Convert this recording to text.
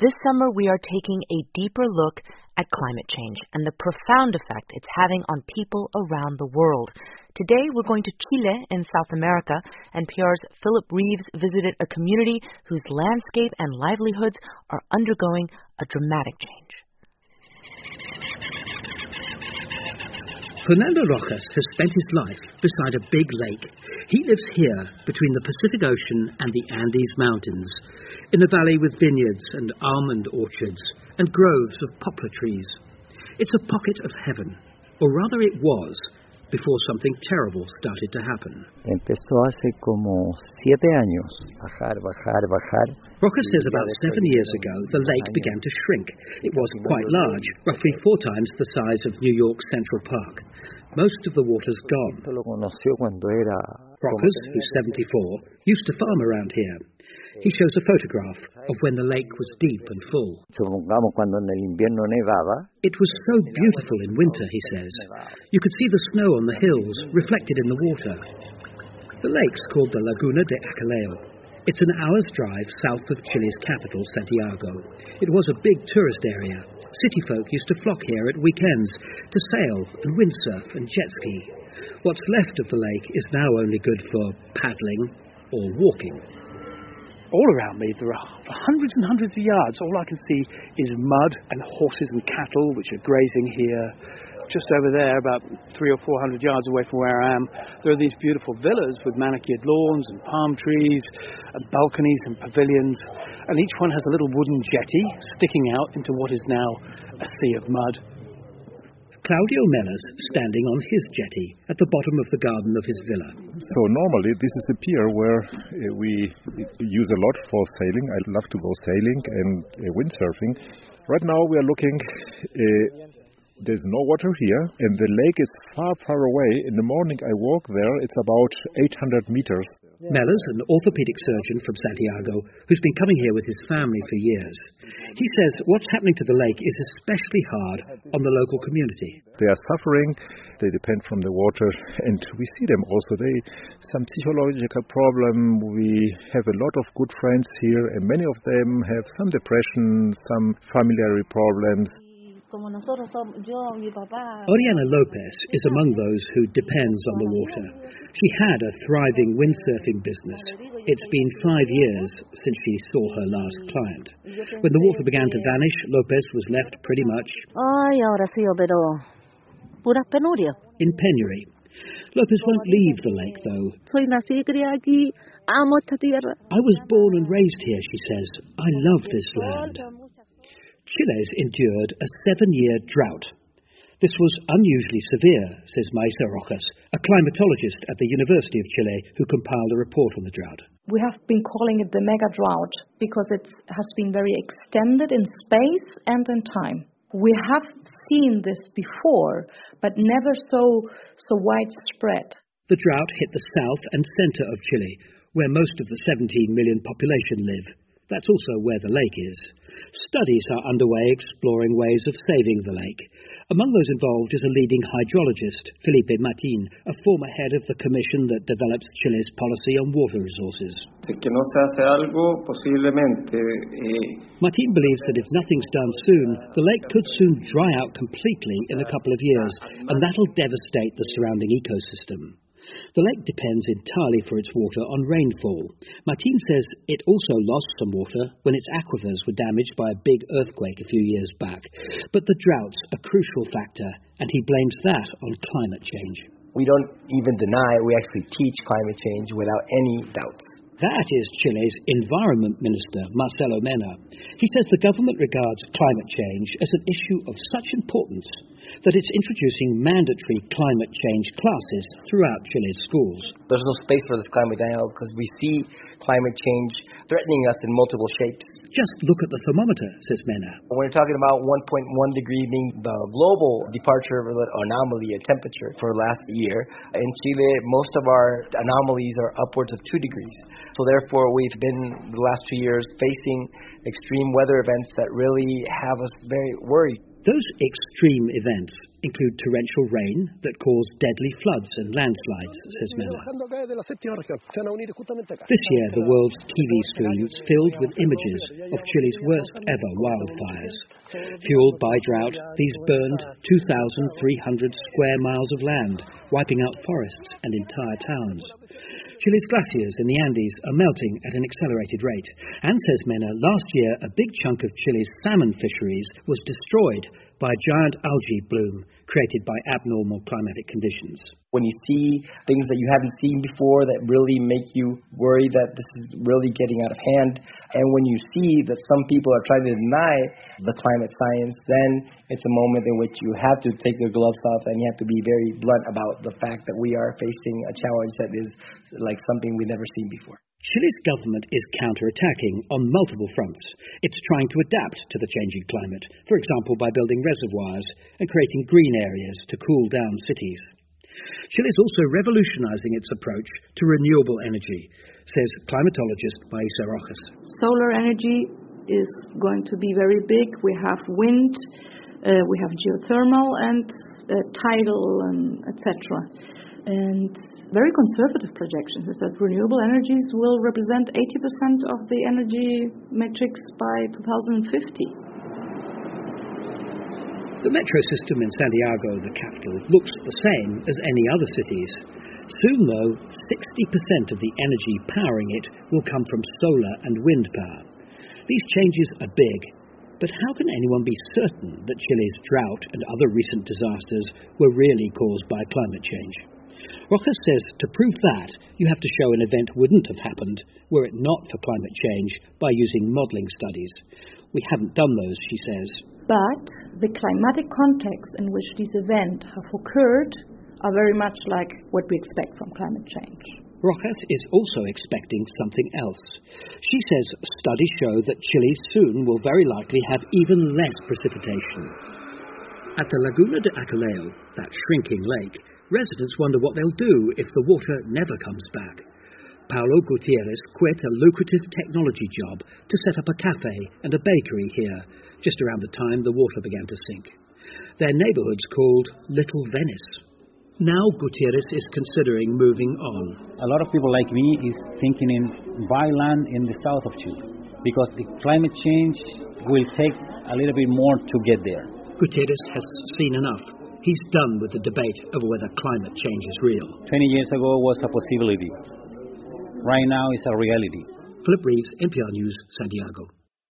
This summer, we are taking a deeper look at climate change and the profound effect it's having on people around the world. Today, we're going to Chile in South America, and NPR's Philip Reeves visited a community whose landscape and livelihoods are undergoing a dramatic change. Fernando Rojas has spent his life beside a big lake. He lives here between the Pacific Ocean and the Andes Mountains, in a valley with vineyards and almond orchards and groves of poplar trees. It's a pocket of heaven, or rather it was, before something terrible started to happen. Empezó hace como 7 años, bajar. Rojas says about 7 years ago, the lake began to shrink. It was quite large, roughly 4 times the size of New York's Central Park. Most of the water's gone. Rojas, who's 74, used to farm around here. He shows a photograph of when the lake was deep and full. It was so beautiful in winter, he says. You could see the snow on the hills reflected in the water. The lake's called the Laguna de Acaleo. It's an hour's drive south of Chile's capital, Santiago. It was a big tourist area. City folk used to flock here at weekends to sail and windsurf and jet ski. What's left of the lake is now only good for paddling or walking. All around me, there are hundreds and hundreds of yards. All I can see is mud and horses and cattle, which are grazing here. Just over there, about 300 or 400 yards away from where I am, there are these beautiful villas with manicured lawns and palm trees and balconies and pavilions. And each one has a little wooden jetty sticking out into what is now a sea of mud. Claudio Mellers standing on his jetty at the bottom of the garden of his villa. So normally this is a pier where we use a lot for sailing. I love to go sailing and windsurfing. Right now we are looking, there's no water here and the lake is far, far away. In the morning I walk there, it's about 800 meters. Mellers, an orthopedic surgeon from Santiago, who's been coming here with his family for years. He says what's happening to the lake is especially hard on the local community. They are suffering, they depend from the water, and we see them also. Some psychological problem. We have a lot of good friends here, and many of them have some depression, some family problems. Oriana Lopez is among those who depends on the water. She had a thriving windsurfing business. It's been 5 years since she saw her last client. When the water began to vanish, Lopez was left pretty much in penury. Lopez won't leave the lake, though. I was born and raised here, she says. I love this land. Chile's endured a 7-year drought. This was unusually severe, says Maisa Rojas, a climatologist at the University of Chile who compiled a report on the drought. We have been calling it the mega drought because it has been very extended in space and in time. We have seen this before, but never so widespread. The drought hit the south and center of Chile, where most of the 17 million population live. That's also where the lake is. Studies are underway exploring ways of saving the lake. Among those involved is a leading hydrologist, Felipe Martin, a former head of the commission that develops Chile's policy on water resources. Martin believes that if nothing's done soon, the lake could soon dry out completely in a couple of years, and that'll devastate the surrounding ecosystem. The lake depends entirely for its water on rainfall. Martin says it also lost some water when its aquifers were damaged by a big earthquake a few years back. But the drought's a crucial factor, and he blames that on climate change. We don't even deny it. We actually teach climate change without any doubts. That is Chile's Environment Minister, Marcelo Mena. He says the government regards climate change as an issue of such importance that it's introducing mandatory climate change classes throughout Chile's schools. There's no space for this climate denial because we see climate change threatening us in multiple shapes. Just look at the thermometer, says Mena. When you're talking about 1.1 degree being the global departure of anomaly of temperature for last year, in Chile, most of our anomalies are upwards of 2 degrees. So therefore, we've been the last 2 years facing extreme weather events that really have us very worried. Those extreme events include torrential rain that cause deadly floods and landslides, says Mena. This year, the world's TV screens filled with images of Chile's worst ever wildfires. Fueled by drought, these burned 2,300 square miles of land, wiping out forests and entire towns. Chile's glaciers in the Andes are melting at an accelerated rate. And, says Mena, last year a big chunk of Chile's salmon fisheries was destroyed by a giant algae bloom created by abnormal climatic conditions. When you see things that you haven't seen before that really make you worry that this is really getting out of hand, and when you see that some people are trying to deny the climate science, then it's a moment in which you have to take your gloves off and you have to be very blunt about the fact that we are facing a challenge that is like something we've never seen before. Chile's government is counter-attacking on multiple fronts. It's trying to adapt to the changing climate, for example by building reservoirs and creating green areas to cool down cities. Chile is also revolutionizing its approach to renewable energy, says climatologist Maisa Rojas. Solar energy is going to be very big. We have wind, we have geothermal and tidal, etc. And very conservative projections is that renewable energies will represent 80% of the energy matrix by 2050. The metro system in Santiago, the capital, looks the same as any other cities. Soon, though, 60% of the energy powering it will come from solar and wind power. These changes are big, but how can anyone be certain that Chile's drought and other recent disasters were really caused by climate change? Rojas says to prove that, you have to show an event wouldn't have happened were it not for climate change by using modelling studies. We haven't done those, she says. But the climatic context in which these events have occurred are very much like what we expect from climate change. Rojas is also expecting something else. She says studies show that Chile soon will very likely have even less precipitation. At the Laguna de Acaleo, that shrinking lake, residents wonder what they'll do if the water never comes back. Paulo Gutierrez quit a lucrative technology job to set up a cafe and a bakery here, just around the time the water began to sink. Their neighborhood's called Little Venice. Now Gutierrez is considering moving on. A lot of people like me is thinking in buy land in the south of Chile, because the climate change will take a little bit more to get there. Gutierrez has seen enough. He's done with the debate over whether climate change is real. 20 years ago was a possibility. Right now it's a reality. Philip Reeves, NPR News, Santiago.